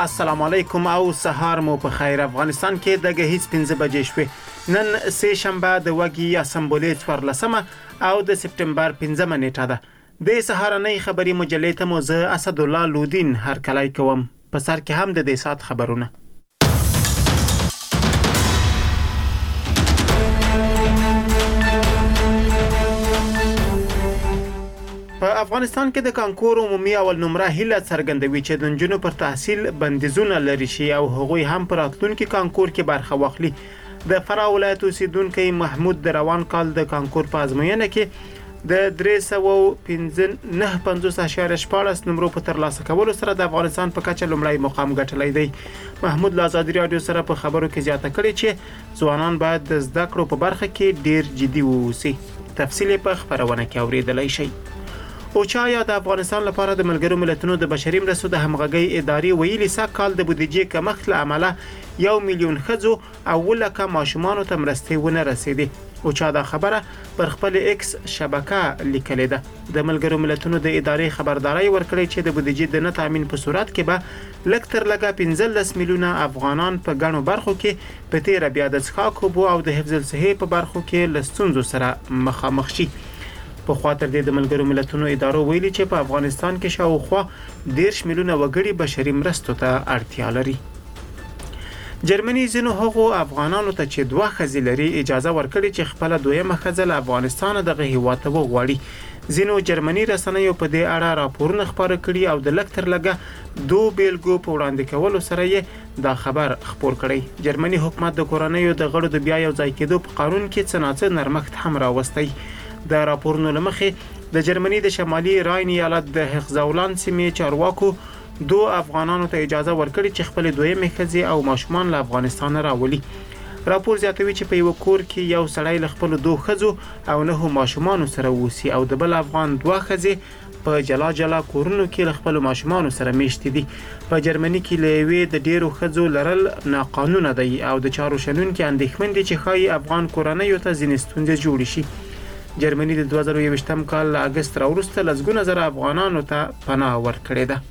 السلام علیکم او سهار مو په خیر. افغانستان کې د هیڅ 15 بجې شوې. نن سه شنبه د وګي اسمبلی 14 او د سپتمبر 15 نیټه ده. د سهارنۍ خبري مجلې ته مو زه اسد الله لودین هر کلای کوم. په سر کې هم د دې سات خبرونه. په افغانستان کې د کانکور عمومي اول نمره هیله څرګندوي چې د نجونو پر تحصیل بندیزونه لري شي او هغوی هم پر راتلونکي کانکور کې برخه واخلي. د فراه ولایت اوسیدونکو محمود د روان کال د کانکور په ازموینه کې د 359.14 نمرو په ترلاسه کولو سره د افغانستان په کچه لومړی مقام ګټلی دی. محمود له ازادي رادیو سره په خبرو کې زیاته کړې چې ځوانان باید د زده کړو په برخه کې ډیر جدي واوسي. تفصیل په خبرونه کې اوریدلای شئ. اوچا یا د افغانستان لپاره د ملګرو ملتونو د بشري مرستو د همغږۍ ادارې ویلي سږ کال د بودیجې کمښت له امله 1 میلیون ښځو او 10 ماشومانو ته مرستې ونه رسیدي. اوچا دا خبره پر خپل ایکس شبکه لیکلې ده. د ملګرو ملتونو د ادارې خبرداري ورکړې چې د بودیجې د نه تامین په صورت کې به لږ تر لږه 15 میلیونه افغانان په ګڼو برخو کې په تیر بیا د څښاک اوبو او د حفظ الصحې په برخو کې له ستونزو سره مخامخ شي. په خاطر د ملګرو ملتونو ادارو ویلي چې په افغانستان کې شاوخوا 10 میلیونه وګړي بشري مرستو ته اړتیا لري. جرمني ځینو هغو افغانانو ته چې دوه ښځې لري اجازه ورکړي چې خپل دویمه ښځه له افغانستان دغه هیواد ته وغواړي. ځینو جرمني رسنیو په دې اړه راپورونه خپاره کړي او د لږ تر لږه 2 بیلګو په وړاندې کولو سره یې دا خبر خپور کړی. جرمني حکومت د کورنیو د غړو د بیا یو ځای کېدو په قانون کې څه ناڅه نرمښت هم راوستی. د راپورونو لمخې د جرمني د شمالي راین ایالت د هغزاولان سیمې چارواکو 2 افغانانو ته اجازه ورکړي چې خپل دویمه ښځې او ماشومان له افغانستان راولي. راپور زیاتوي چې په یو کور کې یو سړی له خپل 2 ښځو او 9 ماشومان سره اوسي او د بل افغان 2 ښځې په جلا جلا کورونو کې له خپل ماشومان سره میشت دي. په جرمني کې لوي د ډیرو ښځو لرل ناقانونه دی او د چارو شنونکو اندېښمن دي چې خای افغان کورنۍ ته ځینې ستونزې جوړ شي. جرمني د 2021 کال له اگست راوروسته لزګونه زره افغانانو ته پناه ورکړې ده.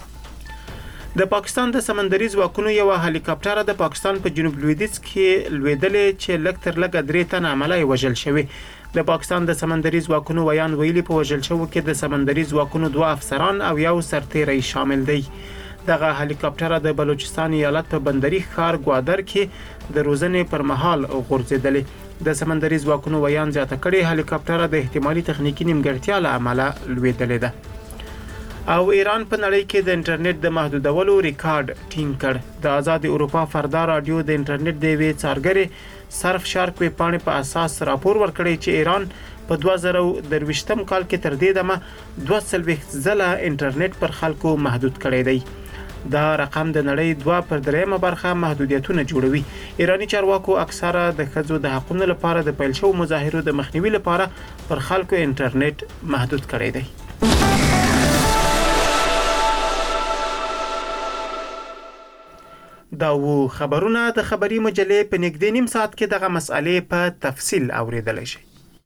د پاکستان د سمندري ځواکونو یو هلیکاپټر د پاکستان په جنوب لویدیځ کې لویدلې چې لږ تر لږه 3 تنه عملای وژل شوی. د پاکستان د سمندري ځواکونو ویان ویلي په وژل شوو کې د سمندري ځواکونو 2 افسران او یو سرتیری شامل دی. دغه هلیکاپټر د بلوچستان ایالت په بندري ښار ګوادر کې د روزنې پر مهال غورځیدلی. د سمندري ځواکونو ویان زیاته کړي هلیکاپټر د احتمالي تخنیکی نیمګړتیا له امله لویدلې ده. او ایران په نړۍ کې د انټرنیټ د محدودولو ریکارډ ټینګ کړ. د آزاد اروپا فردا رادیو د انټرنیټ د وی څارګرې صرف شارک وی پاڼې په اساس راپور ورکړی چې ایران په 2023 کال کې تر دې دمه 240 ځله انټرنیټ پر خلکو محدود کړی دی. دا رقم د نړۍ 2/3 برخه محدودیتونه جوړوي. ایرانی چارواکو اکثره د ښځو د حقوقو لپاره د پیل شو مظاهرو د مخنیوي لپاره پر خلکو انټرنیټ محدود کړی دی. دا و خبرونه د خبري مجلې په نږدې نیم ساعت کې دغه مسالې په تفصیل اوریدلای شئ.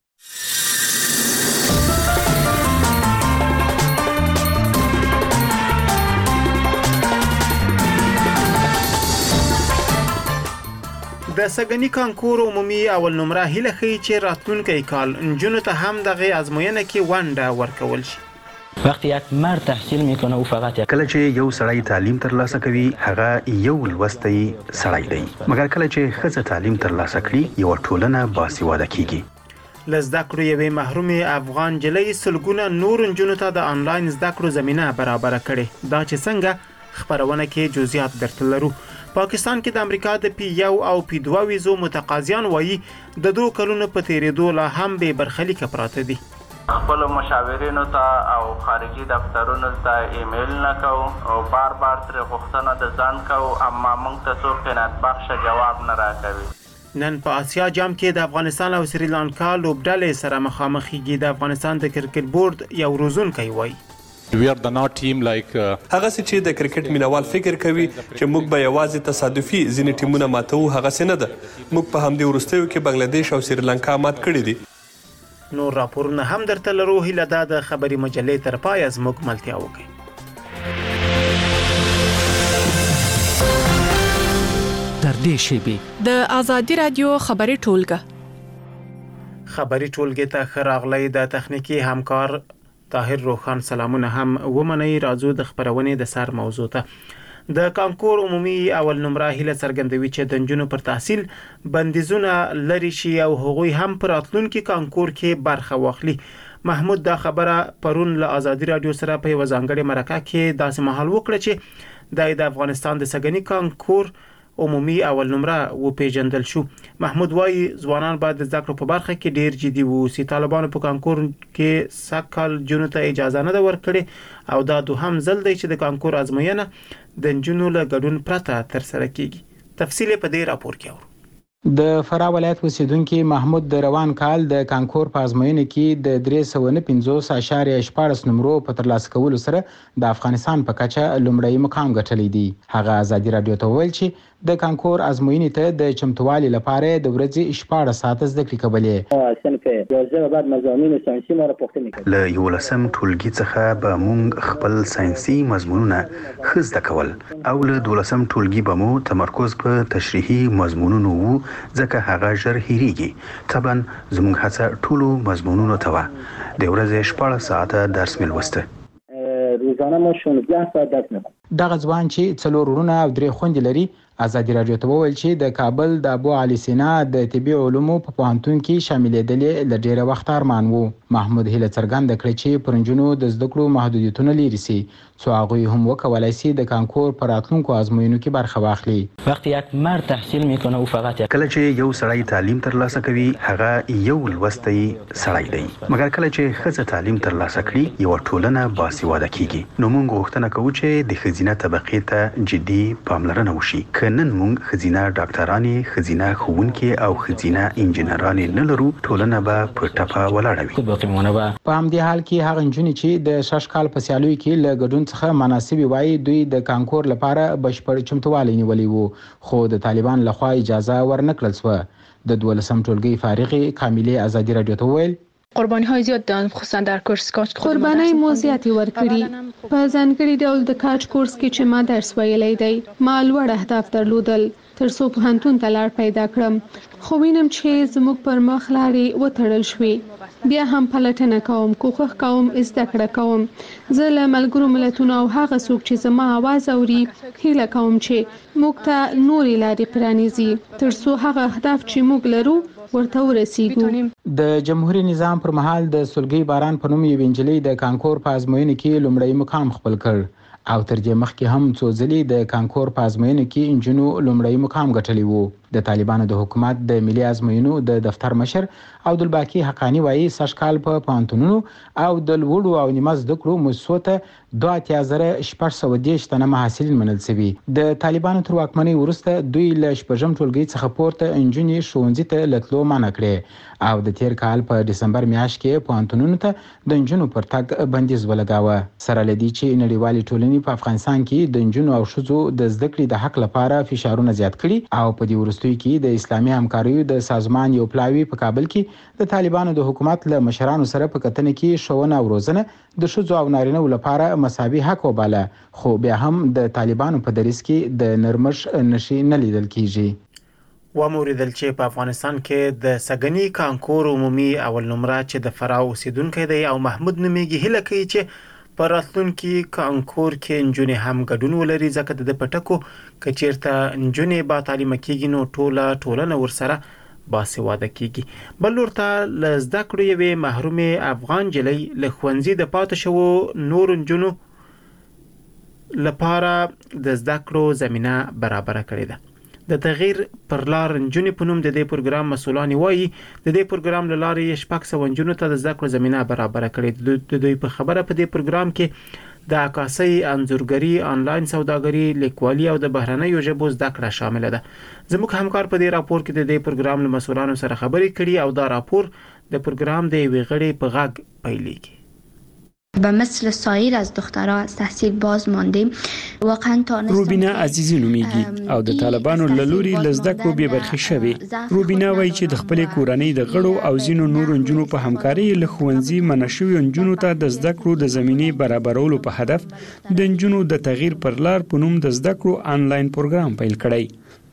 د سګنی کانکور عمومي اول نمره هیله ښیي چې راتلونکی کال نجونو ته هم دغه ازموینه کې ونډه ورکول شي. وقتی یک مرد تحصیل میکنه او فقط کله چې یو سړی تعلیم ترلاسه کوي هغه یو لوستی سړی دی، مګر کله چې ښځه تعلیم ترلاسه کړي یو ټولنه باسواده کیږي. لزده کړو یوې محرومې افغان جلۍ سلګونه نور نجونو ته د آنلاین زده کړو زمينه برابر کړي. دا چې څنګه خبرونه کې جزئیات درته لرو. پاکستان کې د امریکا د P1 او P2 ویزو متقاضیان وایي د 2 کلونو په تیریدو لا هم به برخلیک پراته دي. خپل مشاورینو ته او خارجي دفترونو ته ایمیل نکو او بار تر غوښتنه د ځان کو اما موږ ته څوک قناعت بخش جواب نه راکوي. نن په آسیا جام کې د افغانستان او سریلانکا لوبډلې سره مخامخېږي. د افغانستان د کرکټ بورډ یو روزونکی وایي We are the not team like هغه چې د کرکټ مینوال فکر کوي چې موږ به یوازې تصادفي ځینې ټیمونه ماتو، هغه څه نه ده. موږ په همدې وروستیو کې بنگلاديش او سریلانکا مات کړي دي. نور راپورونه هم درته لرو. هیله ده د خبري مجلې تر پای زموږ ملتیا وکړي. دې شیبې د آزادي رادیو خبري ټولګه خبري ټولګه ته خراغلی د تخنیکی همکار طاهر روخان سلامونه هم ومني. راځو د خبرونه د سر موضوع ته د کانکور عمومي اول نمره هله څرګندوي چې د جنونو پر تحصیل بندیزونه لري شي او هغوی هم پر اتلونکو کانکور کې برخه واخلي. محمود دا خبره پرون له آزادي رادیو سره په وزانګړې مرکه کې داسې مهال وکړه چې د افغانستان د سګنی کانکور عمومي اول نمره و پیژندل شو. محمود وايي ځوانان باید د ذکر په برخه کې ډیر جدي ووسی. طالبانو په کانکور کې سکل جنونو ته اجازه نه ورکړي او دا دوهم ځل دی چې د کانکور ازموینه د جنونو له ګډون پرته تر سره کیږي. تفصیل په دې راپور کې اورو. د فراه ولایت اوسیدونکو محمود د روان کال د کانکور په ازموینه کې د 350.14 نمرو په ترلاسه کولو سره د افغانستان په کچه لومړی مقام ګټلی دی. هغه آزادي رادیو ته ویل چې د کانکور ازموینې ته د چمتووالي لپاره د ورځې 14 ساعت زده کړې کولې. صنف 11 بعد مضامین ساينسي مره پوښتنه کوي. له یو لسم ټولګي څخه به موږ خپل ساينسي مضمونونه خزده کول او له 12 ټولګي به مو تمرکز په تشریحي مضمونونو وو ځکه هغه ژر هېریږي. طبعا زموږ هڅه ټولو مضمونونو ته و. د ورځې 14 ساعته درس مې لوسته. روزانه ما 16 ساعت درس نه. دغه ځوان چې 4 ورونه او 3 خويندې لري آزادي رادیو ته وویل چې د کابل د ابو علي سینا د طبي علومو په پوهنتون کې شاملېدل ل ډېر وخت ارمان وو. محمود هله څرګنده کړې چې پرنجونو د زده کړو محدودیتونه لري سي څو هغه هم وکولای شي د کانکور پر راتلونکو ازموینو کې برخه واخلي. وقتی یک مرد تحصیل میکنه او فقط کله چې یو سړی تعلیم ترلاسه کوي هغه یو لوستی سړی دی. مګر کله چې ښځه تعلیم ترلاسه کړي یو ټولنه باسواده کیږي. نو موږ غوښتنه کوو چې د خزینه طبقې ته جدي پاملرنه وشي. کنن موږ خزینه ډاکټرانې، خزینه ښوونکي او خزینه انجنیرانې نه لرو، ټولنه به په ټپه ولاړه وي. په همدې حال کې هغه نجونې چې د 6 کال په سیالیو کې له ګډون څخه مناسبي وایي دوی د کانکور لپاره بشپړ چمتووالی نیولی وو خو د طالبان لخوا اجازه ورنکړل شوه. د 12 ټولګي فارغې کاملې آزادي رادیو ته ویل قربانی های زیاد دادن خصوصا در کورس کاج. قربانی مو زیاتی ورکړي. په ځانګړي ډول د کاج کورس کې چې ما درس ویلی دی ما لوړ اهداف درلودل تر څو پوهنتون ته لار پیدا کړم خو وینم چې زموږ پر مخ لارې وتړل شوې. بیا هم پلټنه کوم، کوښښ کوم، زده کړه کوم. زه له ملګرو ملتونو او هغه څوک چې زما आवाज اوري هیله کوم چې موږ ته نورې لارې پرانیزي تر څو هغه اهداف چې موږ لرو ورته ورسیږو. د جمهوریت نظام پر مهال د سلګي باران په نوم یو انجلۍ د کانکور په ازموینه کې لومړی مقام خپل کړ او تر دې مخکې هم څو ځلې د کانکور په ازموینه کې انجونو لومړی مقام ګټلی وو. د طالبانو د حکومت د ملي ازموینو د دفتر مشر عبدالباقي حقانی وایي 6 کال په پوهنتونونو او د لوړو او نیمه زده کړو مؤسسو ته 2610 تنه محصلین منل شوي. د طالبانو تر واکمنۍ وروسته دوی له شپږم ټولګي څخه پورته انجونې ښوونځي ته لتلو منع کړې او د تیر کال په دسمبر میاشت کې پوهنتونونو ته د انجونو پر تګ بندیز ولګاوه. سره لدی چې نړیوالې ټولنې په افغانستان کې د انجونو او ښځو د زده کړې د حق لپاره فشارونه زیات کړي او په دې وروستیو کې د اسلامي همکاریو د سازمان یو پلاوی په کابل کې د طالبانو د حکومت له مشرانو سره په کتنه کې ښوونه او روزنه د ښځو او نارینه‌و لپاره مساوي حق وباله خو بیا هم د طالبانو په دریځ کې د نرمش نشي نه لیدل کیږي. وموریدل چې په افغانستان کې د سګنی کانکور عمومي اول نمره چې د فراه اوسیدونکو دی او محمود نومیږي هله کوي چې پر راتلونکي کانکور کې نجونې هم ګډون ولري ځکه د پټکو کچیرته نجونې با تعلیم کېږي نو ټولنه ورسره باسواده کېږي. بل ورته له زده کړو یوې محرومې افغان جلۍ له ښوونځي د پاتې شوو نور نجونو لپاره د زده کړو زمینه برابره کړې ده. د تغییر پر لار نجونې په نوم د دې پروګرام مسولان وایي د دې پروګرام له لارې 600 نجونو ته د زده کړو زمینه برابره کړې. د دوی په خبره په دې پروګرام کې د عکاسۍ، انځورګري، آنلاین سوداګري، لیکوالي او د بهرنیو ژبو زده کړه شامل ده. زموږ همکار په دې راپور کې د دې پروګرام له مسولانو سره خبرې کړي او دا راپور د پروګرام د یوې غړي په غږ پیلېږي. و مثل سایر از دخترها از تحصیل باز ماندیم. واقعا تانستم روبینا عزیزی نومیږي او د طالبانو له لوري لزده کړو به برخه شوي. روبینا وایي چې د خپل کورنۍ د غړو او زینو نور انجونو په همکاري له ښوونځي منشوي انجونو ته د زده کړو د زمینې برابرولو په هدف د انجونو د تغییر پر لار په نوم د زده کړو آنلاین پروګرام پیل کړی.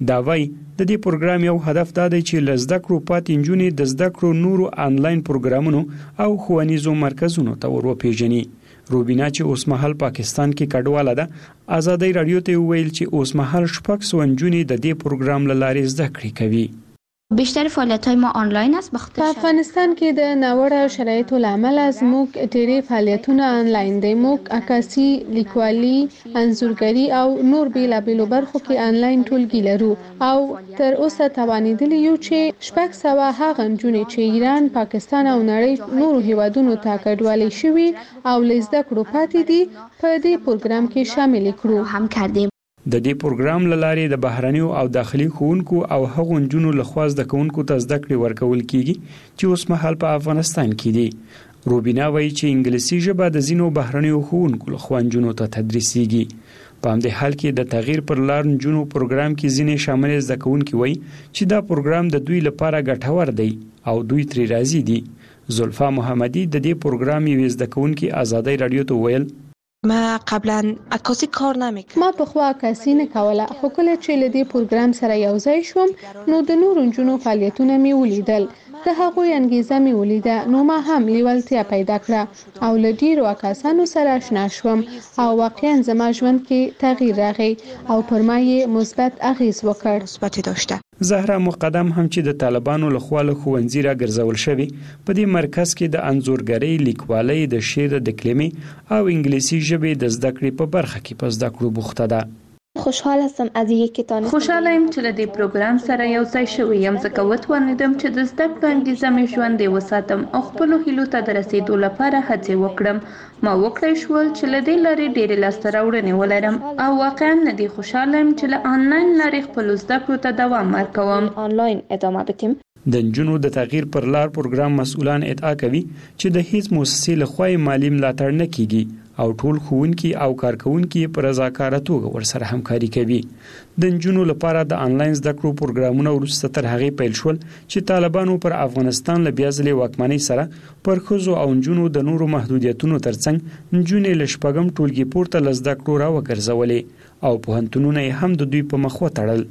دا وایي د دې پروګرام یو هدف دا دی چې له زده کړو پاتې نجونې د زده کړو نورو آنلاین پروګرامونو او ښوونیزو مرکزونو ته ور وپېژني. روبینا چې اوس مهال پاکستان کې کډواله ده آزادۍ رادیو ته ویل چې اوس مهال 600 نجونې د دې پروګرام له لارې زده کړې کوي. بیشتر فعالیت‌های ما آنلاین است په افغانستان کې د ناوړه شرایطو لامل زموږ ډېری فعالیتونه آنلاین دي. موږ عکاسي، لیکوالي، انځورګري او نور بیلابېلو برخو کې آنلاین ټولګي لرو او تر اوسه توانیدلی یو چې 600 هغه نجونې چې ایران، پاکستان او نړۍ نورو هیوادونو ته کډوالې شوي او له زده کړو پاتې دي په دې پروګرام کې شامل کړو. هم کردیم. د دې پروګرام لارې د بهرنیو او داخلي ښوونکو او هغو نجونو لخوا زده کوونکو ته زده کړې ورکول کیږي چې اوس مهال په افغانستان کې دي. روبینا وایي چې انګلیسي ژبه د ځینو بهرنیو ښوونکو لخوا نجونو ته تدریسیږي. په همدې حال کې د تغییر پر لار نجونو پروګرام کې ځینې شامل زده کوونکي وایي چې دا پروګرام د دوی لپاره ګټور دی او دوی ترې راضي دي. زلفا محمدي د دې پروګرام یوې زده کوونکي آزادۍ رادیو ته ویل ما قبلا عکاسی کار نمیکرد. ما په خوا عکاسي نه کوله، خو کله چې له دې پروګرام سره یو ځای شوم نو د نورو نجونو فعالیتونه مې ولیدل. د هغوی انګیزه مې ولیده نو ما هم لیوالتیا پیدا کړه او له ډیرو عکاسانو سره آشنا شوم او واقعا زما ژوند کې تغییر راغی او پر ما یې مثبت اغیز وکړ. زهرا مقدم هم چې د طالبانو لخوا له ښوونځي را ګرځول شوی په دې مرکز کې د انځورګرۍ، لیکوالۍ، د شعر، د کلمې او انګلیسي ژبې د زده کړې په برخه کې په زده کړو بوخته ده. خوشحال هستم از اینکه تانستم. خوشحاله یم چې له دې پروګرام سره یو ځای شوی یم، ځکه وتوانیدم چې د زده کړې انګیزه مې ژوندۍ وساتم او خپلو هیلو ته د رسیدو لپاره هڅې وکړم. ما وکړای شول چې له دې لارې ډېرې لاسته راوړنې ولرم او واقعا نه دی خوشحاله یم چې له آنلاین لارې خپلو زده کړو ته دوام ورکوم. آنلاین ادامه بدیم. د نجونو د تغییر پر لار پروګرام مسؤلان ادعا کوي چې د هیڅ مؤسسې لخوا مالی ملاتړ نه کیږي او ټول ښوونکي او کارکونکي په رضاکاره توګه ورسره همکاري کوي. د نجونو لپاره د آنلاین زده کړو پروګرامونه وروسته تر هغې پیل شول چې طالبانو پر افغانستان له بیا ځلې واکمنۍ سره پر ښځو او نجونو د نورو محدودیتونو ترڅنګ نجونې له 6 ټولګي پورته له زده کړو راوګرځولې او پوهنتونونه یې هم د دوی په مخ وتړل.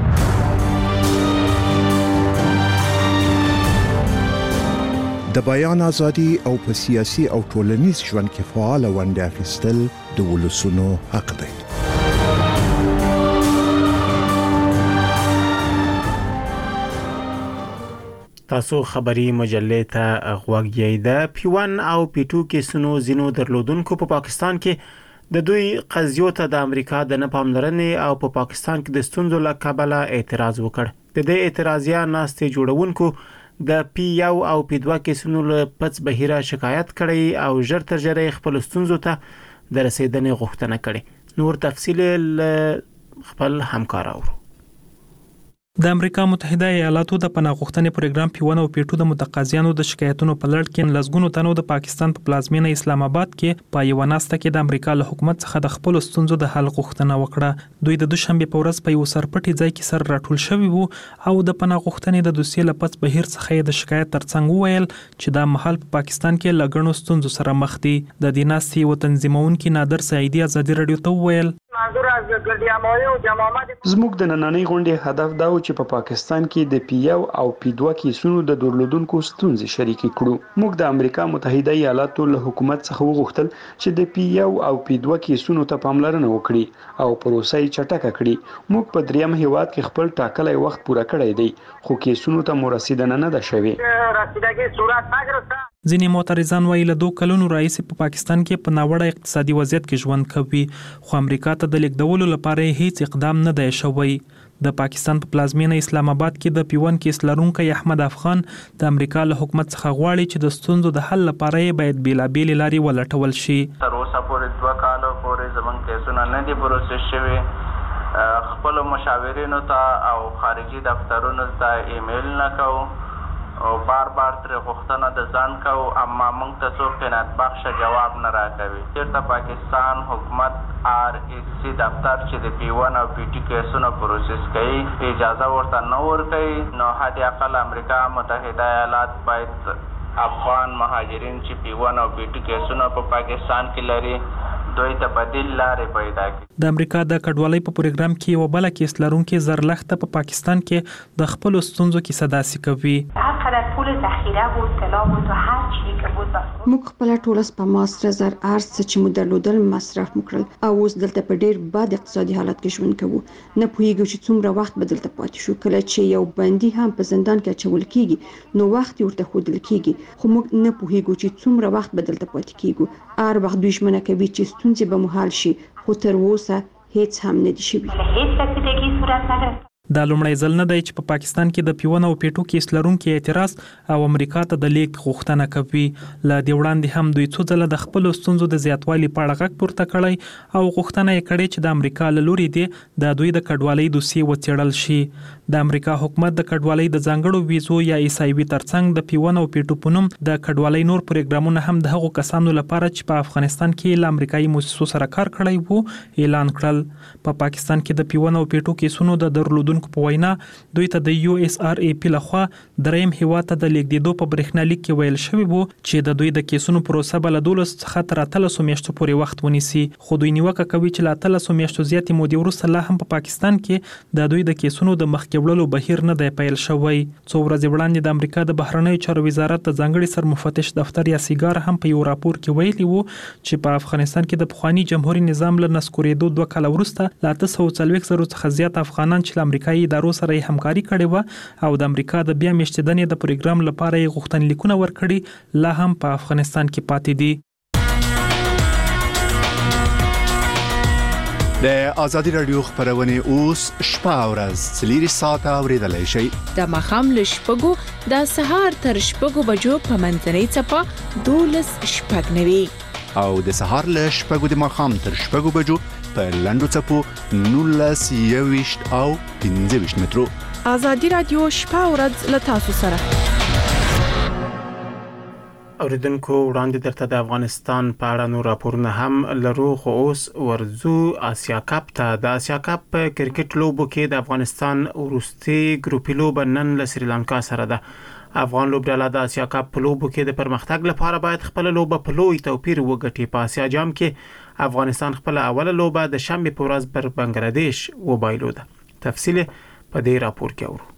د بیان ازادي او په سیاسي او ټولنیز ژوند کې فعال ونډه اخیستل د ولسونو حق دی. تاسو خبري مجلې ته غوږ یې. د P1 او P2 کیسونو زینو درلودونکو په پاکستان کې د دوی قضیو ته د امریکا د نه پاملرنې او په پاکستان کې د ستونزو له کبله اعتراض وکړ. د دې اعتراضیا ناستې جوړونکو د P1 او P2 کیسونو له پڅ بهیره شکایت کړي او ژر تر ژره خپل ستونزو ته د رسیدنې غوښتنه کړي. نور تفصیل خپل همکار اورو. د امریکا متحده ایالاتو د پناه غوښتنې پروګرام P1 او P2 د متقاضیانو د شکایتونو په لړ کې لسګونو تنو د پاکستان په پلازمینه اسلام آباد کې په یو ناسته کې د امریکا له حکومت څخه د خپل ستونزو د حل غوښتنه وکړه. دوی د دوشنبه په ورځ په یو سرپټي ځای کې سر راټول شوي وو او د پناه غوښتنې د دوسیې لپس بهیر څخه د شکایت ترڅنګ وویل چې د محل په پاکستان کې لګڼو ستونزو سره مخ دي. د دې ناستې و تنظیمونکو نادر سعیدی آزادۍ رادیو ته وویل زموږ د نننۍ غونډې هدف دا و چې په پاکستان کې د P1 او P2 کیسونو د درلودونکو ستونزې شریکې کړو. موږ د امریکا متحده ایالاتو له حکومت څخه وغوښتل چې د P1 او P2 کیسونو ته پاملرنه وکړي او پروسه یې چټکه کړي. موږ په دریم هیواد کې خپل ټاکلی وخت پوره کړی دی خو کیسونو ته مو رسیدنه نه ده شوې. ځینې معترضان وایي له 2 کلونو راهیسې په پاکستان کې په ناوړه اقتصادي وضعیت کې ژوند کوي خو امریکا ته د لیږدولو لپاره هیڅ اقدام نه دی شوی. د پاکستان په پلازمینه اسلام آباد کې د P1 کیس لرونکی احمد افغان د امریکا له حکومت څخه غواړي چې د ستونزو د حل لپاره باید بیلابېلې لارې ولټول شي. تر اوسه پورې 2 کال پورې زمونږ کیسونه نه دي پروسس شوي. خپل مشاورینو ته او خارجي دفترونو ته ایمیل نه کوو او بار ترې غوښتنه د ځان کوو اما موږ ته څوک قناعت بخشه جواب نه راکوي. چېرته پاکستان حکومت RSC دفتر چې د P1 او P2 کیسونه پروسس کوي اجازه ورته نه ورکوي نو حد اقل امریکا متحده ایالات باید افغان مهاجرین چې P1 او P2 کیسونه په پاکستان کې لري دوی ته بدیل لارې پیدا کړي. د امریکا د کډوالۍ په پروګرام کې یو بل کیس لرونکي زرلخته په پاکستان کې د خپل ستونزو کې صداسي کوي. هرقدر پول ذخیره بود طلا بود و هر چیزی که بود موږ خپل ټول سپما 3000 ارز چې مو درلودل مصرف وکړل او اوس دلته په ډیر بد اقتصادي حالت کې ژوند کوو. نه پوهیږو چې څومره وخت به دلته پاتې شو. کله چې یو بندي هم په زندان کې اچول کیږي نو وخت ورته ښودل کیږي، خو موږ نه پوهیږو چې څومره وخت به دلته پاتې کیږو. هر وخت دوی ژمنه کوي چې ستونزې به مو حل شي، خو تر اوسه هیڅ هم نه دي شوي. هیڅ رسیدگی صورت نگرفته. دا لومړی ځل نه دی چې په پاکستان کې د پیون او پیټو کیس لرونکي اعتراض او امریکا ته د لیک غوښتنه کوي. ل دې وړاندې هم دوی څو ځله د خپل ستونزو د زیاتوالي په اړه غږ پورته کړی او غوښتنه یې کړې چې د امریکا له لوري د دوی د کډوالۍ دوسیې وڅېړل شي. د امریکا حکومت د کډوالۍ د ځانګړو ویزو یا ایسایوي ترڅنګ د پیون او پیټو په نوم د کډوالۍ نور پروګرامونه هم د هغو کسانو لپاره چې په افغانستان کې له امریکایي مؤسسو سره کار کړی وو اعلان کړل. په پاکستان کې د پیون او پیټو کیسونو د درلودونکو په وینا دوی ته د یو اس ار ای پی لخوا دریم هیواد ته د لیږدېدو په برېښنالیک کې ویل شوی وو چې د دوی د کیسونو پروسه به له 12 څخه تر 13 میاشتو پورې وخت ونیسي. خو دوی نیوکه کوي چې له 13 میاشتو زیاتې مودې وروسته لا هم په پاکستان کې د دوی د کیسونو د مخکې وړلو بهیر نه دی پیل شوی. څو ورځې وړاندې د امریکا د بهرنیو چارو وزارت د ځانګړي سرمفتش دفتر یا سیګار هم په یو راپور کې ویلي وو چې په افغانستان کې د پخوانی جمهوریت نظام له نسکورېدو 2 کال وروسته لا 340 څخه زیات افغانان چې امریکایي ادارو سره همکاري کړې و او د امریکا د بیا میشتېدنې د پروګرام لپاره یې غوښتنلیکونه ورکړي لا هم په افغانستان کې پاتې دي. د ازادي رادیو خبرونه اوس شپه او ورځ 4 ساعته اوریدلای شئ. د مخام له شپږو د سهار تر شپږو بجو په منځنۍ څپه 12 شپږ نوي او د سهار له شپږو د مخام تر شپږو بجو په لندو څپو 19 او 15 مترو. ازادي رادیو شپه او ورځ له تاسو سره. اوریدونکو وړاندې درته د افغانستان په اړه نور راپورونه هم لرو، خو اوس ورځو آسیا کپ ته. د آسیا کپ په کرکټ لوبو کې د افغانستان وروستي ګروپي لوبه نن له سریلانکا سره ده. افغان لوبډله د آسیا کپ په لوبو کې د پرمختګ لپاره باید خپل لوبه په لوی توپیر وګټي. په آسیا جام کې افغانستان خپل اوله لوبه د شنبه په ورځ پر بنگلاديش وبایلوده. تفصیل په دې راپور کې اورو.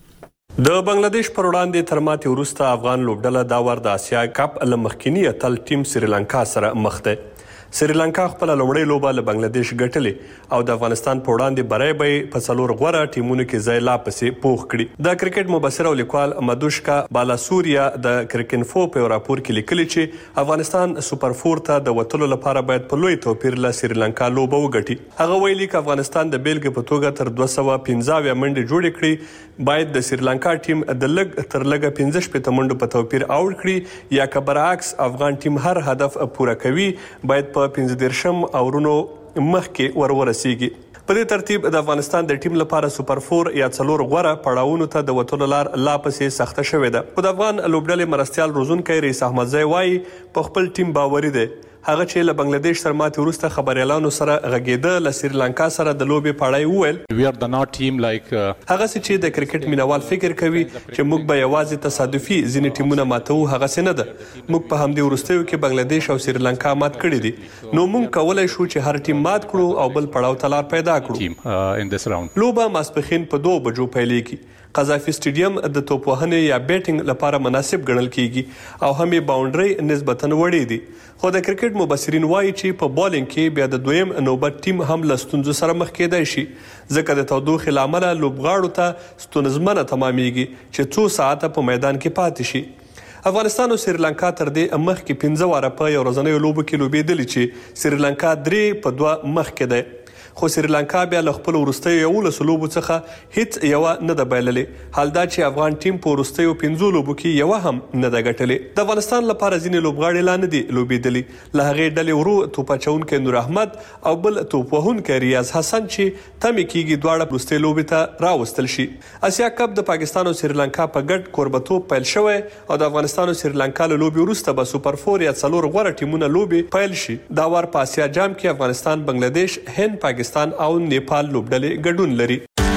د بنگلاديش پر وړاندې تر ماتې وروسته افغان لوبډله دا ور د آسیا کپ له مخکینی اتل ټیم سریلانکا سره مخ ده. سریلانکا خپل لومړی لوبه له بنگلاديش ګټلې او د افغانستان په وړاندې برای به په څلور غوره ټیمونو کې ځای لا پسې پوخ کړي. د کرکټ مبصر او لیکوال مدوشکا بالاسوریا د کرکټینفو په راپور کې لیکلي چې افغانستان سوپر 4 ته د وټلو لپاره باید په لوی توپیر له سریلانکا لوبه وګټي. هغه ویلي چې افغانستان د بیلګې په توګه تر 215 منډې جوړې کړي، باید د سریلانکا ټیم د لګ تر لګه 15 منډو په توپیر اوټ کړي، یا که برعکس افغان ټیم هر هدف پوره کوي باید په 15 اورونو مخکې ورسیږي. په دې ترتیب د افغانستان د ټیم لپاره سوپر 4 یا څلور غوره پړاوونو ته د وټلو لار لا پسې سخته شوې ده. خو د افغان لوبډلې مرستيال روزونکی رئیس احمدزی وایي په خپل ټیم باوري دی. هغه چې له بنگلاديش سره ماتې وروسته خبريالانو سره غږیده له سریلانکا سره د لوبې پاړای وویل we are the not team like هغه چې د کرکټ مینوال فکر کوي چې موږ به یوازې تصادفي ځینې ټیمونه ماتو، هغه څه نه ده. موږ په همدې وروستیو کې بنگلاديش او سریلانکا مات کړي دي، نو موږ کولای شو چې هر ټیم مات کړو او بل پړاو ته لار پیدا کړو. in this round لوبه ماسپخین په 2 بجو پیلېږي. قذافي سټیډیم د توپ وهنې یا بیټینګ لپاره مناسب ګڼل کیږي او هم یې باونډري نسبتاً وړې دي. خو د کرکټ مبصرین وایي چې په بالینګ کې بیا د دویم نوبت ټیم هم له ستونزو سره مخ کېدای شي، ځکه د تودوخې له امله لوبغاړو ته ستونزمنه تمامېږي چې څو ساعته په میدان کې پاتې شي. افغانستان او سریلانکا تر دې مخکې 15 واره په یو ورځنیو لوبو کې لوبېدلي چې سریلانکا 3 په 2 مخکې ده. خو سریلانکا بیا له خپل وروستیو 11 لوبو څخه هیڅ یو نه ده بایللې. حال دا چې افغان ټیم په وروستیو 15 لوبو کې یو هم نه ده ګټلې. د افغانستان لپاره ځینې لوبغاړي لا نه دي لوبېدلي. له هغې ډلې ورو توپ اچونکی نور احمد او بل توپ وهونکی ریاض حسن چې تمې کېږي دواړه وروستۍ لوبې ته راوستل شي. آسیا کپ د پاکستان او سریلانکا په ګډ کوربتوب پیل شوی او د افغانستان او سریلانکا له لوبې وروسته به سوپر 4 یا څلور غوره ټیمونه لوبې پیل شي. دا وار په آسیا جام کې افغانستان، بنگلاديش، هند، پاکستان او نیپال لوبډلې ګډون لري.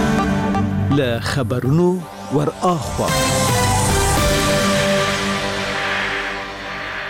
له خبرونو ور اخوا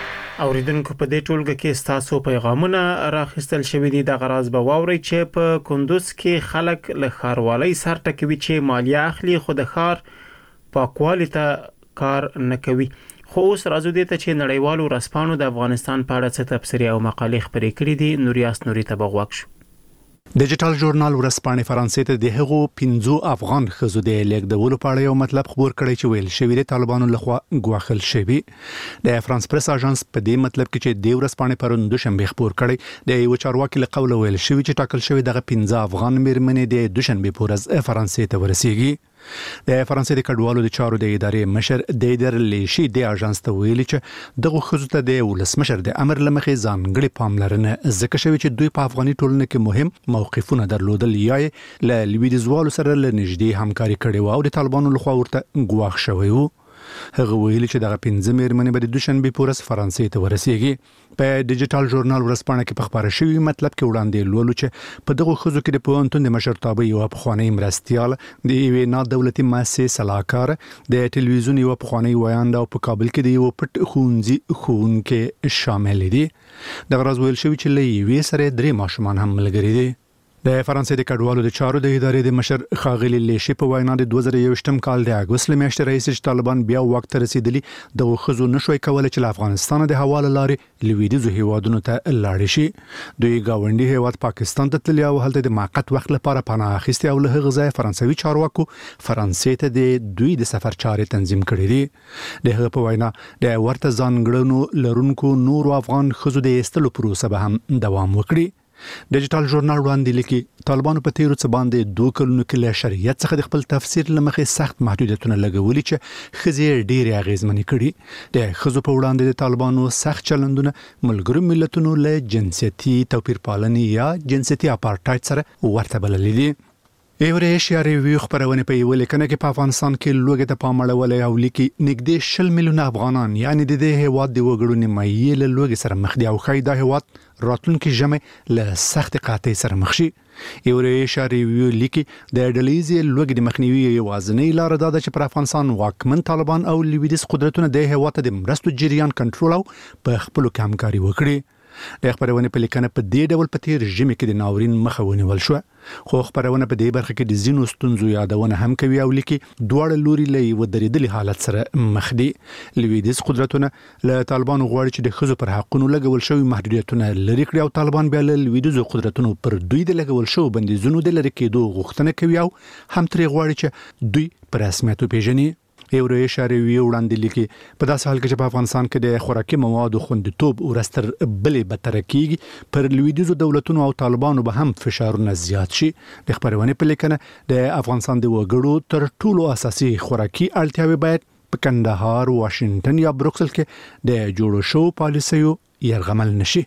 اوریدونکو په دې ټولګه کې تاسو پیغامونه راخستل شوی دي د غراض به واوري چې په کندوز کې خلک له خاروالۍ سر ټکوي چې مالیه اخلي خو د خار پاکوالي ته کار نه کوي. خو اوس راځو دې ته چې نړیوالو ورځپاڼو د افغانستان په اړه څه تبصرې او مقالې خپرې کړې دي. نوریاس نوري ته بغوښ شو. ډیجیټل ژورنال ورځپاڼې فرانسې ته د هغو 15 افغان ښځو د لیږدولو په اړه یو مطلب خبر کړی چې ویل شوی دی طالبانو لخوا ګواښل شوی. د فرانس پریس اژانس په دې مطلب کې چې د ورځپاڼې پرون دوشنبه خبر کړی د یو چارواکي له قوله ویل شوی چې ټاکل شوی دغه 15 افغان میرمنې د دوشنبه په ورځ فرانسې ته ورسیږي. د فرانسې د کډوالو د چارو د ادارې مشر دیدر لیشي د اژانس ته ویلي چې دغه ښځو ته د ولسمشر د امر لمخې ځانګړي پاملرنه ځکه شوی چې دوی په افغاني ټولنه کې مهم موقفونه درلودل یا له لویدیځوالو سره له نږدې همکاري کړې و او د طالبانو لخوا ورته ګواښ شوی و. هغه ویلي چې دغه 15 میرمنې به د دوشنبه په ورځ فرانسې ته ورسیږي. په ډیجیټل ژورنال ورځپاڼه کې په خبره شوی مطلب کې وړاندې لولو چې په دغه ښځو کې د پوهنتون د مشرتابه یو پخوانی مرستیال د یوې نه دولتي مؤسسې سلاکار د ټلویزیون یو پخوانی ویاند او په کابل کې د یو پټ ښوونځي ښوونکي شامل دي. دغه راز ویل شوی چې له یوې سره 3 ماشومان هم ملګري دي. د فرانسې د کډوالو د چارو د ادارې د مشر خاغلی لیشي په وینا د 2021م کال د اګوست میاشتې راهیسې چې طالبان بیا وخت ته رسیدلی د ښځو نشوي کولای چې له افغانستان د حواله لارې لویدیځو هیوادونو ته لاړ شي. دوی گاونډي هیواد پاکستان ته تللی او هلته د موقت وخت لپاره پناه اخیستي او له هغه ځای فرانسوي چارواکو فرانسې ته د دوی د سفر چارې تنظیم کړې دي. د هغه په وینا د ورته ځانګړنو لرونکو نورو افغان ښځو د ایستلو پروسه به هم دوام وکړي. ډیجیټل ژورنال وړاندې لیکي طالبانو په تیرو څه باندې 2 کلونو کې له شریعت څخه د خپل تفسیر لمخې سخت محدودیتونه لګولي چې ښځې ډېرې اغیزمنې کړي. د ښځو په وړاندې د طالبانو سخت چلندونه ملګرو ملتونو له جنسیتي توپیرپالنې یا جنسیتي اپارټایډ سره ورته بللي دي. ایوريشیا ریویو خبرونه په یو لیکنه کې په افغانستان کې لوګي ته پام اړولې او لیکي نږدې 10 میلیونه افغانان یعنی د دې هیواد د وګړو نیمایي له لوګي سره مخ دي او خای د هیواد راتلونکي جمع له سخت قحطۍ سره مخ شي. ایوريشیا ریویو لیکي د ډلیزي لوګي د مخنیوي یوازنۍ لار ده چې پر افغانستان واکمن طالبان او لویدیځ قدرتونه د هیواد د مرستو جریان کنټرول او په خپل همکاري وکړي. د خبرونه په لیکنه په دې ډول په تیر ژمي کې د ناورین مخه ونیول شو. خو خبرونه په دې برخه کې د زینو ستونزو یادونه هم کوي او لیکي دواړه لوري له یو درېدلي حالت سره مخ دي. لویدیځ قدرتونه له طالبانو غواړي چې د ښځو پر حقونو لګول شوی محدودیتونه لري کړي او طالبان بیا له لویدیځ قدرتونو پر دوی د لګول شوی بندیزونو د لری کېدو غوښتنه کوي او هم ترې غواړي چې دوی پر رسمیت وپیژني. ایوريشیا ریویو وړاندې لیکي په داسې حال کې چې په افغانستان کې د خوراکي موادو خوندیتوب ورستر بلې بدتر کیږي پر لویدیځو دولتونو او طالبانو به هم فشارونه زیات شي. د خبرونه په لیکنه د افغانستان د وګړو تر ټولو اساسي خوراکي اړتیاوې باید په کندهار، واشنگټن یا بروکسل کې د جوړو شو پالیسیو يرغمل نشي.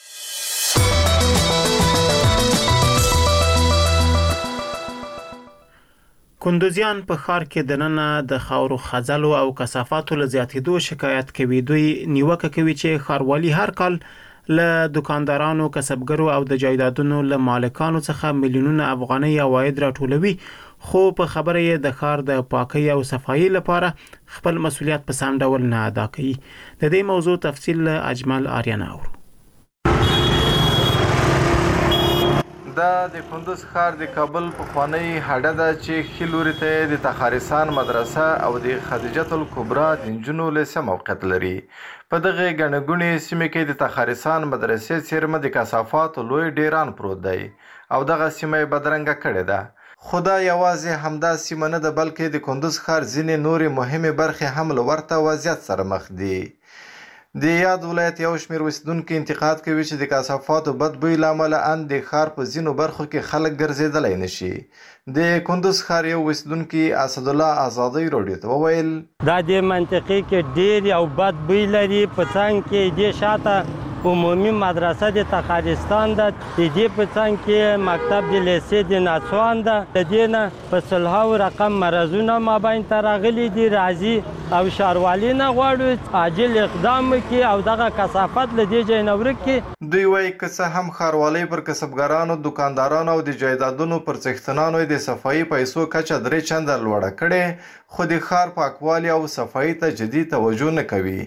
کندوزیان په ښار کې د نن د خاورو خځلو او کثافاتو له زیاتېدو شکایت کوي. دوی نیوکه کوي چې ښاروالي هر کال له دکاندارانو، کسبګرو او د جایدادونو له مالکانو څخه میلیونونه افغانۍ عواید راټولوي، خو په خبره یې د ښار د پاکۍ او صفایي لپاره خپل مسولیت په سم ډول نه ادا کوي. د دې موضوع تفصیل له اجمل آریانا اورو. دا د کندوز ښار د کابل پخوانی هډه ده چې ښي لوري ته د تخارستان مدرسه او د خدیجه الکبرا د نجونو لیسه موقعیت لري. په دغه ګڼه ګوڼې سیمې کې د تخارستان مدرسې څیرمه د کثافاتو لوی ډیران پروت دی او دغه سیمه یې بدرنګه کړې ده. خو دا یوازې همدا سیمه نه ده بلکې د کندوز ښار ځینې نورې مهمې برخې هم له ورته وضعیت سره مخ دي. د یاد ولایت یو شمېر اوسېدونکي انتقاد کوي چې د کثافاتو بد بوی له امله ان د ښار په ځینو برخو کې خلک ګرځېدلی نشي. د کندوز ښار یو اوسېدونکي اسدالله آزادۍ راډیو ته وویل دا د منطقې کې ډېر یو بد بوی لري. په څنګ کې دې شاته عمومي مدرسه د تخارستان ده، د دې په څنګ کې مکتب د لیسې د ناتسوان ده. د دې نه په سلهاو رقم مرضونه مابین ته راغلي دي. راځي او ښاروالي نه غواړو عاجل اقدام وکړي او دغه کثافت له دې ځای نه ورک کړي. دوی وایي که څه هم ښاروالۍ پر کسبګرانو، دکاندارانو او د جایدادونو پر څښتنانو د صفایي پیسو کچه 3 چنده لوړه کړې، خو د ښار پاکوالي او صفایي ته جدي توجه نه کوي.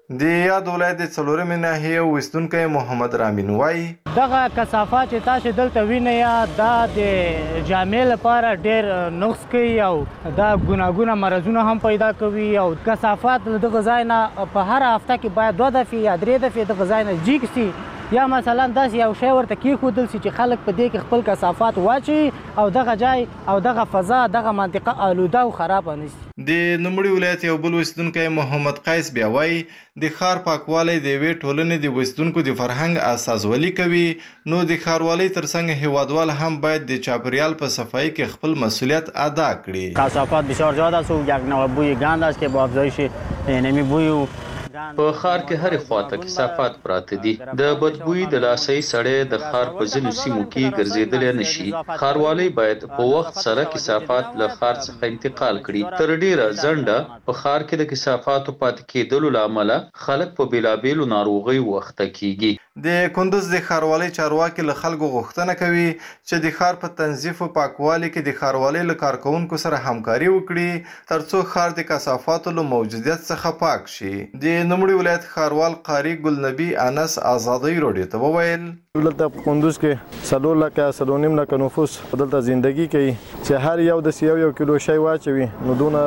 د یاد ولایت د څلورمې ناحیې اوسیدونکی محمد رامین وایي دغه کثافات چې تاسو دلته وینئ دا د جامې لپاره ډېر نقص کوي او دا ګوناګونه مرضونه هم پیدا کوي او کثافات دغه ځای نه په هر هفته کې باید 2 دفعې یا 3 دفعې دغه ځای نه جګ سي یا مثلا داسې یو شی ورته کېښودل سي چې خلک په دې کې خپل کثافات واچوي او دغه ځای او دغه فضا دغه منطقه آلوده او خرابه نه سي. د نوموړي ولایت یو بل اوسیدونکی محمد قیس بیا وایي د ښار پاکوالی د یوې ټولنې د اوسیدونکو د فرهنګ اساسولي کوي نو د ښاروالۍ ترڅنګ هیوادوال هم باید د چاپیریال په صفایی کې خپل مسئولیت ادا کړي. کثافات بسیار زیاد است و یک نوع بوی گند است که با افزایش نمی بوی و په ښار کې هرې خواته کثافات پراته دي. د بدبویي د لاسۍ سړی د ښار په ځینو سیمو کې ګرځېدلی نه شي. ښاروالۍ باید په وخت سره کثافات له ښار څخه انتقال کړي. تر ډیره ځنډه په ښار کې د کثافاتو پاتې کېدلو له امله خلک په بېلابېلو ناروغیو وخته کیږي. د کندوز د ښاروالۍ چارواکي له خلکو غوښتنه کوي چې د ښار په تنظیف او پاکوالي کې د ښاروالۍ له کارکوونکو سره همکاري وکړي ترڅو ښار د کثافاتو له موجودیت څخه پاک شي. د نوموړي ولایت ښاروال قاری ګلنبي انس ازادۍ راډیو ته وویل دلته په کندوز کې 4 لکه 4.5 لکه نفوس دلته زندگی کوي چې هر یو د یو کیلو شی واچوي نو دونه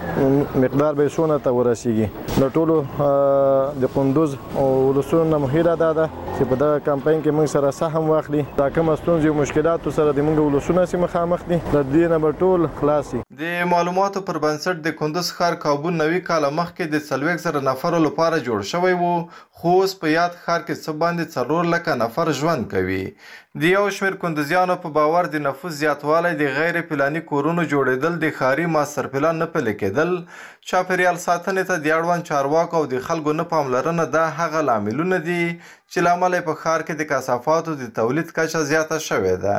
مقدار به څونه ته ورسیږي. د ټولو د کندوز او ولسونو مهیره ده چې په دغه کمپاین کې موږ سره سهم واخلي دا کوم ستونزې او مشکلات سره د موږ ولسونه سره مخامخ دي د دې نه به ټول خلاصي. د معلوماتو پر بنسټ د کندوز ښار کابو 90 کال مخکې د 40,000 نفرو لپاره جوړ شوی وو خو اوس په یاد ښار کې څه باندې 4 لکه نفر ژوند کوي. د یو شمېر کندوزیانو په باور د نفوس زیاتوالی د غیر پلاني کورونو جوړېدل د ښاري ماستر پلان نه پلي کېدل چاپیریال ساتنې ته د اړوند چارواکو او د خلکو نه پاملرنه دا هغه لاملونه دي چې له امله په ښار کې د کثافاتو د تولید کچه زیاته شوې ده.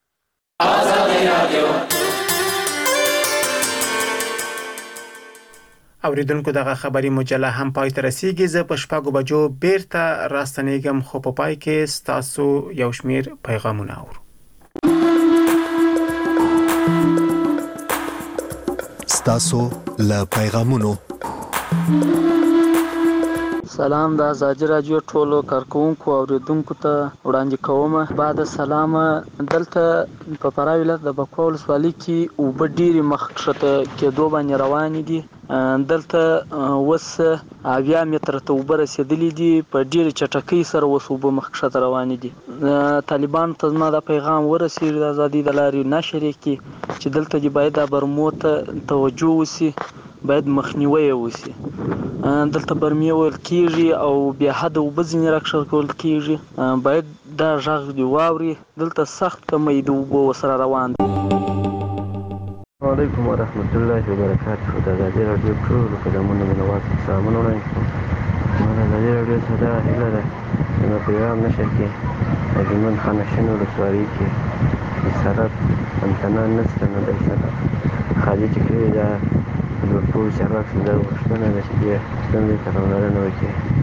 اوریدونکو دغه خبري مجله هم پای ته رسیږي. زه په 6 بجو بیرته راستنیږم خو په پای کې ستاسو یو شمیر پیغامونه اورو. ستاسو له پیغامونو سلام د ازادي راډیو ټولو کارکونکو او اوریدونکو ته وړاندې کوم. بعد سلام دلته په فراه ولایت د بکوا ولسوالۍ کې اوبه ډېرې مخکښته کېدو باندې روانې دي. دلته اوس 80 متره ته اوبه رسېدلې دي په ډېرې چټکۍ سره اوس اوبه مخکښته روانې دي. طالبانو ته زما دا پیغام ورسېږي د ازادۍ د لارې نشر کې چې دلته دې باید دا برمو ته توجه وشي باید مخنیوی وشي. دلته برمې ویل کېږي او بیا حده اوبه ځینې راکښل کېږي باید دا غږ دې واوري. دلته سخت کمی د اوبو سره روان دي. السلام علیکم ورحمت الله وبرکاته. د ازادي راډیو ټولو قدمونو مینوال سلامونه وړاندې کوم. د ازادي راډیو څخه دا هیله ده چې د پیغام نشر کې د ژوند خانشین ولسوالۍ کې د سړک انتنا نشته نو د سړک خالي چې کړي دا ټول چارواکي دا غوښتنه ده چې دې ستونزې ته پاملرنه وکړي.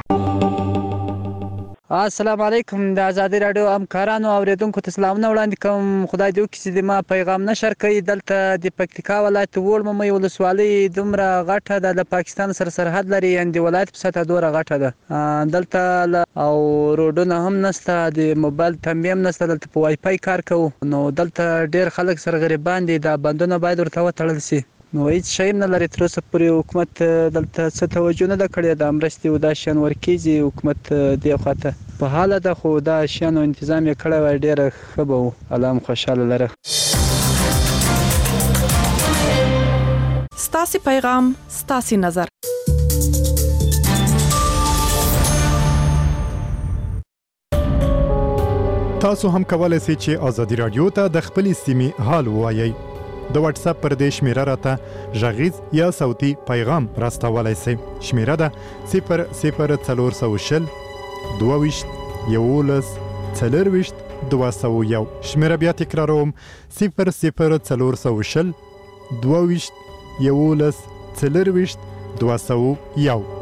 السلام علیکم د ازادي راډیو همکارانو او اوریدونکو ته سلامونه وړاندې کوم. خدای دې وکړي چې ما پیغام نشر کړي. دلته د پکتیکا ولایت وړممۍ ولسوالۍ دومره غټه ده د پاکستان سره سرحد لري یعنې د ولایت په سطحه دومره غټه ده. دلته او روډونه هم نشته د موبایل تنبیه هم نشته. دلته په وای فای کار کوو نو دلته ډېر خلک سره غریبان دي. دا بندونه باید ورته وتړل شي. نو هیڅ شی نه لري. تر اوسه پورې حکومت دلته څه توجه نه ده کړې. د مرستې او دا شیان ورکېږي حکومت دې خواته په حاله ده خو دا شیانو تنظیم یې کړی وای ډېره ښه به وو. الله هم خوشحاله لره. ستاسې پیغام ستاسې نظر. تاسو هم کولای شئ چې ازادي رادیو ته د خپلې سیمې حال ووایئ. د واتس اپ پر دې شمیره راته غږیز یا صوتي پیغام راستولای شئ. شمیره ده 00420 22 11 40 201. شمیره بیا تکراروم 00420 22 11 40 201.